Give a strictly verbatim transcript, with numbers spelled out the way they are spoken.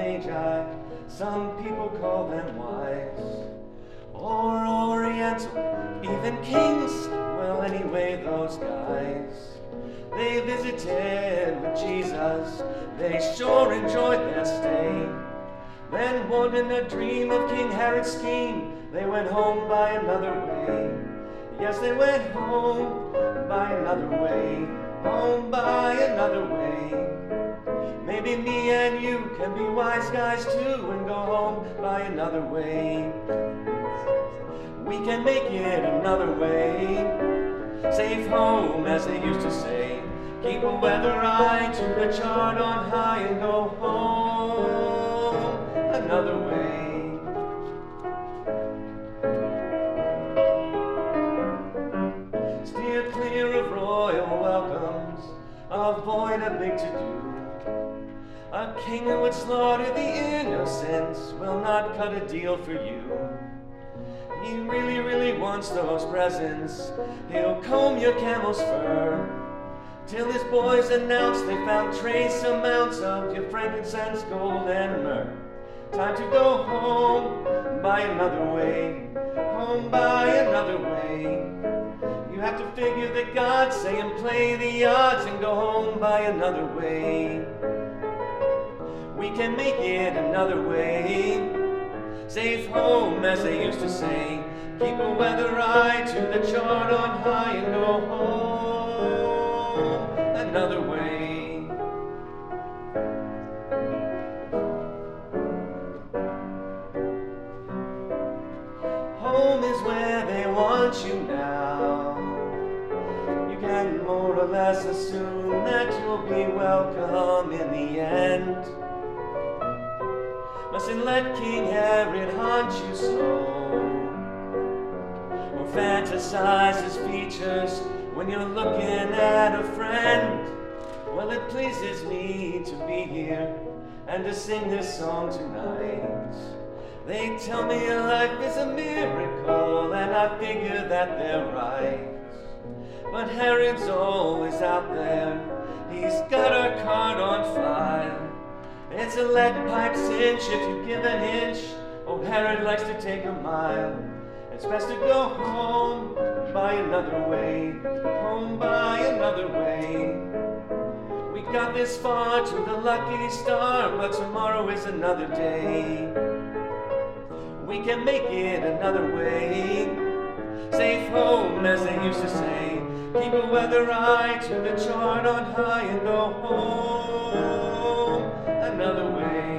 magi, some people call them wise, or oriental, even kings. Well, anyway, those guys, they visited with Jesus, they sure enjoyed their stay. Then one in a dream of King Herod's scheme, they went home by another way. Yes, they went home by another way, home by another way. Maybe me and you can be wise guys too and go home by another way. We can make it another way. Safe home, as they used to say. Keep a weather eye to the chart on high and go home another way. Steer clear of royal welcomes, avoid a big to-do. A king who would slaughter the innocents will not cut a deal for you. He really, really wants those presents. He'll comb your camel's fur till his boys announce they found trace amounts of your frankincense, gold, and myrrh. Time to go home by another way, home by another way. You have to figure that God's saying play the odds and go home by another way. We can make it another way. Safe home, as they used to say. Keep a weather eye to the chart on high and go home another way. Home is where they want you now. You can more or less assume that you'll be welcome in the end. Mustn't let King Herod haunt you so, or fantasize his features when you're looking at a friend. Well, it pleases me to be here and to sing this song tonight. They tell me life is a miracle, and I figure that they're right. But Herod's always out there, he's got our card on file. It's a lead pipe cinch if you give an inch. Old Herod likes to take a mile. It's best to go home by another way, home by another way. We got this far to the lucky star, but tomorrow is another day. We can make it another way. Safe home, as they used to say. Keep a weather eye to the chart on high and go home another way.